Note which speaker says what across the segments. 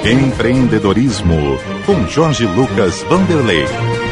Speaker 1: Empreendedorismo, com Jorge Lucas Vanderlei.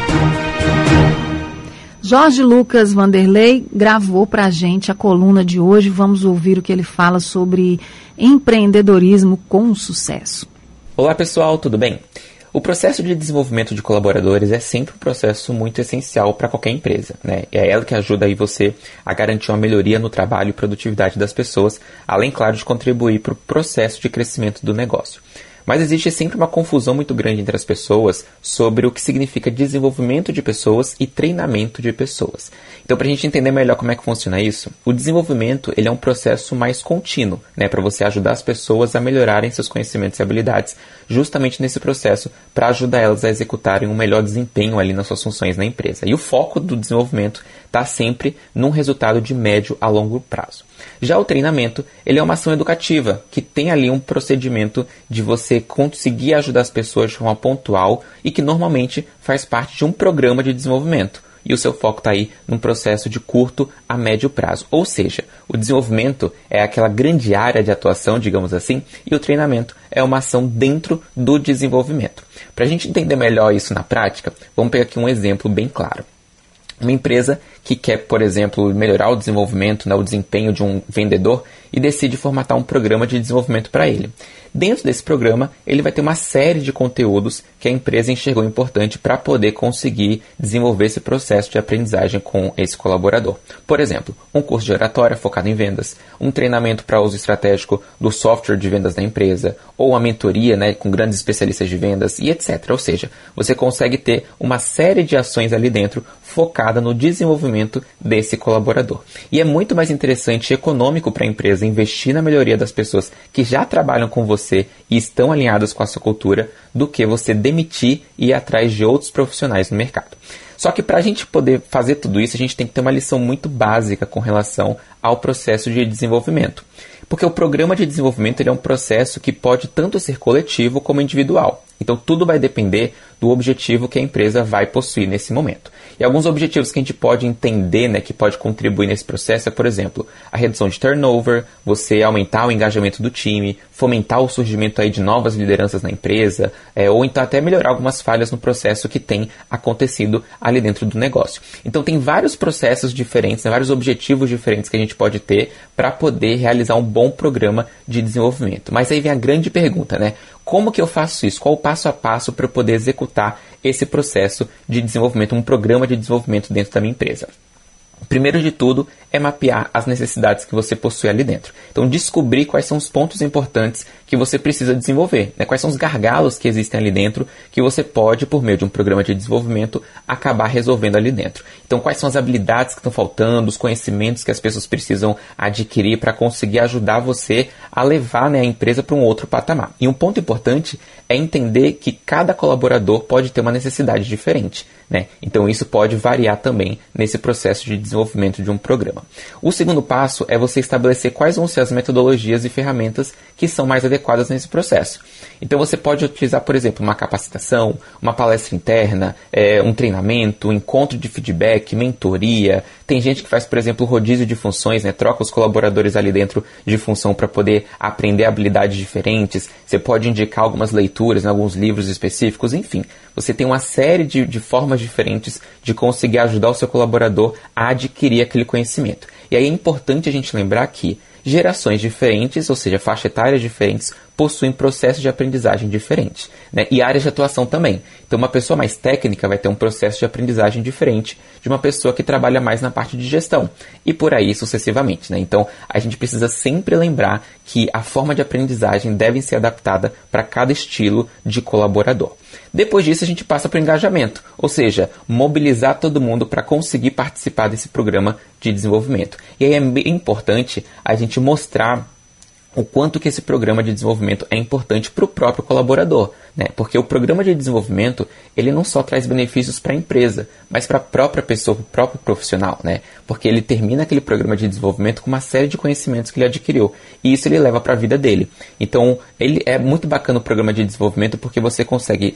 Speaker 2: Jorge Lucas Vanderlei gravou para a gente a coluna de hoje. Vamos ouvir o que ele fala sobre empreendedorismo com sucesso.
Speaker 3: Olá pessoal, tudo bem? O processo de desenvolvimento de colaboradores é sempre um processo muito essencial para qualquer empresa, né? É ela que ajuda aí você a garantir uma melhoria no trabalho e produtividade das pessoas, além, claro, de contribuir para o processo de crescimento do negócio. Mas existe sempre uma confusão muito grande entre as pessoas sobre o que significa desenvolvimento de pessoas e treinamento de pessoas. Então, para a gente entender melhor como é que funciona isso, o desenvolvimento ele é um processo mais contínuo, né, para você ajudar as pessoas a melhorarem seus conhecimentos e habilidades, justamente nesse processo, para ajudar elas a executarem um melhor desempenho ali nas suas funções na empresa. E o foco do desenvolvimento está sempre num resultado de médio a longo prazo. Já o treinamento, ele é uma ação educativa, que tem ali um procedimento de você conseguir ajudar as pessoas de forma pontual e que normalmente faz parte de um programa de desenvolvimento. E o seu foco está aí num processo de curto a médio prazo. Ou seja, o desenvolvimento é aquela grande área de atuação, digamos assim, e o treinamento é uma ação dentro do desenvolvimento. Para a gente entender melhor isso na prática, vamos pegar aqui um exemplo bem claro. Uma empresa que quer, por exemplo, melhorar o desenvolvimento, né, o desempenho de um vendedor e decide formatar um programa de desenvolvimento para ele. Dentro desse programa, ele vai ter uma série de conteúdos que a empresa enxergou importante para poder conseguir desenvolver esse processo de aprendizagem com esse colaborador. Por exemplo, um curso de oratória focado em vendas, um treinamento para uso estratégico do software de vendas da empresa, ou uma mentoria, né, com grandes especialistas de vendas e etc. Ou seja, você consegue ter uma série de ações ali dentro focada no desenvolvimento desse colaborador. E é muito mais interessante e econômico para a empresa investir na melhoria das pessoas que já trabalham com você e estão alinhadas com a sua cultura do que você demitir e ir atrás de outros profissionais no mercado. Só que para a gente poder fazer tudo isso, a gente tem que ter uma lição muito básica com relação ao processo de desenvolvimento. Porque o programa de desenvolvimento ele é um processo que pode tanto ser coletivo como individual. Então tudo vai depender do objetivo que a empresa vai possuir nesse momento. E alguns objetivos que a gente pode entender, né, que pode contribuir nesse processo é, por exemplo, a redução de turnover, você aumentar o engajamento do time, fomentar o surgimento aí de novas lideranças na empresa, ou então até melhorar algumas falhas no processo que tem acontecido ali dentro do negócio. Então tem vários processos diferentes, né, vários objetivos diferentes que a gente pode ter para poder realizar um bom programa de desenvolvimento. Mas aí vem a grande pergunta, né? Como que eu faço isso? Qual o passo a passo para eu poder executar esse processo de desenvolvimento, um programa de desenvolvimento dentro da minha empresa? Primeiro de tudo é mapear as necessidades que você possui ali dentro. Então descobrir quais são os pontos importantes que você precisa desenvolver, né? Quais são os gargalos que existem ali dentro que você pode, por meio de um programa de desenvolvimento, acabar resolvendo ali dentro. Então quais são as habilidades que estão faltando, os conhecimentos que as pessoas precisam adquirir para conseguir ajudar você a levar, né, a empresa para um outro patamar. E um ponto importante é entender que cada colaborador pode ter uma necessidade diferente, né? Então isso pode variar também nesse processo de desenvolvimento de um programa. O segundo passo é você estabelecer quais vão ser as metodologias e ferramentas que são mais adequadas nesse processo. Então você pode utilizar, por exemplo, uma capacitação, uma palestra interna, um treinamento, um encontro de feedback, mentoria. Tem gente que faz, por exemplo, rodízio de funções, né? Troca os colaboradores ali dentro de função para poder aprender habilidades diferentes. Você pode indicar algumas leituras, né? Alguns livros específicos, enfim. Você tem uma série de formas diferentes de conseguir ajudar o seu colaborador a adquirir aquele conhecimento. E aí é importante a gente lembrar que gerações diferentes, ou seja, faixa etárias diferentes, possuem processos de aprendizagem diferentes, né? E áreas de atuação também. Então, uma pessoa mais técnica vai ter um processo de aprendizagem diferente de uma pessoa que trabalha mais na parte de gestão. E por aí sucessivamente, né? Então, a gente precisa sempre lembrar que a forma de aprendizagem deve ser adaptada para cada estilo de colaborador. Depois disso, a gente passa para o engajamento, ou seja, mobilizar todo mundo para conseguir participar desse programa de desenvolvimento. E aí é bem importante a gente mostrar o quanto que esse programa de desenvolvimento é importante para o próprio colaborador, né? Porque o programa de desenvolvimento, ele não só traz benefícios para a empresa, mas para a própria pessoa, para o próprio profissional, né? Porque ele termina aquele programa de desenvolvimento com uma série de conhecimentos que ele adquiriu, e isso ele leva para a vida dele. Então, ele é muito bacana o programa de desenvolvimento porque você consegue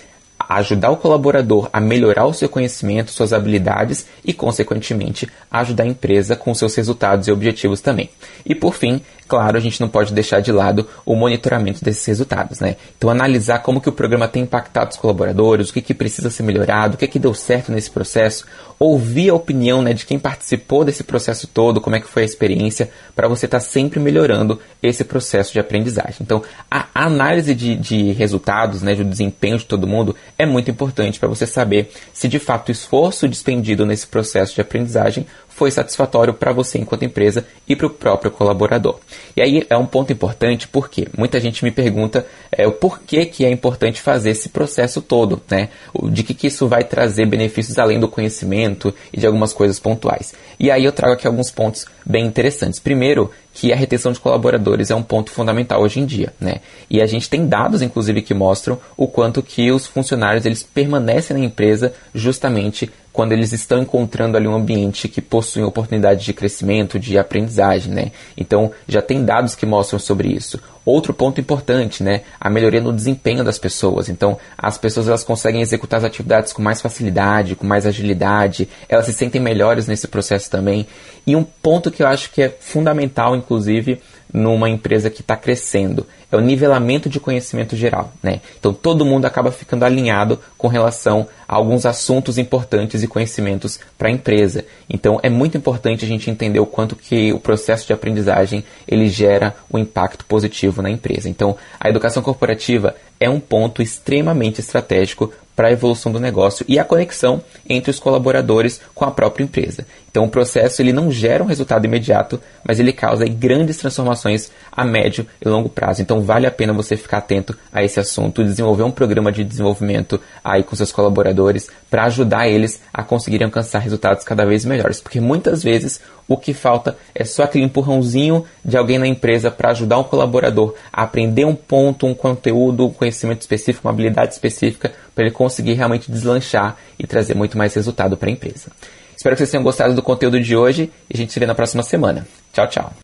Speaker 3: a ajudar o colaborador a melhorar o seu conhecimento, suas habilidades e, consequentemente, ajudar a empresa com seus resultados e objetivos também. E, por fim, claro, a gente não pode deixar de lado o monitoramento desses resultados, né? Então, analisar como que o programa tem impactado os colaboradores, o que precisa ser melhorado, o que deu certo nesse processo, ouvir a opinião, né, de quem participou desse processo todo, como é que foi a experiência, para você estar sempre melhorando esse processo de aprendizagem. Então, a análise de resultados, né, do desempenho de todo mundo é muito importante para você saber se de fato o esforço despendido nesse processo de aprendizagem foi satisfatório para você enquanto empresa e para o próprio colaborador. E aí é um ponto importante porque muita gente me pergunta o porquê que é importante fazer esse processo todo, né? De que isso vai trazer benefícios além do conhecimento e de algumas coisas pontuais. E aí eu trago aqui alguns pontos bem interessantes. Primeiro, que a retenção de colaboradores é um ponto fundamental hoje em dia, né? E a gente tem dados, inclusive, que mostram o quanto que os funcionários eles permanecem na empresa justamente quando eles estão encontrando ali um ambiente que possui oportunidade de crescimento, de aprendizagem, né? Então, já tem dados que mostram sobre isso. Outro ponto importante, né? A melhoria no desempenho das pessoas. Então, as pessoas elas conseguem executar as atividades com mais facilidade, com mais agilidade, elas se sentem melhores nesse processo também. E um ponto que eu acho que é fundamental, inclusive, numa empresa que está crescendo, é o nivelamento de conhecimento geral, né? Então, todo mundo acaba ficando alinhado com relação a alguns assuntos importantes e conhecimentos para a empresa. Então, é muito importante a gente entender o quanto que o processo de aprendizagem ele gera um impacto positivo na empresa. Então, a educação corporativa é um ponto extremamente estratégico para a evolução do negócio e a conexão entre os colaboradores com a própria empresa. Então, o processo ele não gera um resultado imediato, mas ele causa grandes transformações a médio e longo prazo. Então, vale a pena você ficar atento a esse assunto, desenvolver um programa de desenvolvimento aí com seus colaboradores para ajudar eles a conseguirem alcançar resultados cada vez melhores. Porque muitas vezes o que falta é só aquele empurrãozinho de alguém na empresa para ajudar um colaborador a aprender um ponto, um conteúdo, um conhecimento específico, uma habilidade específica, para ele conseguir realmente deslanchar e trazer muito mais resultado para a empresa. Espero que vocês tenham gostado do conteúdo de hoje e a gente se vê na próxima semana. Tchau, tchau.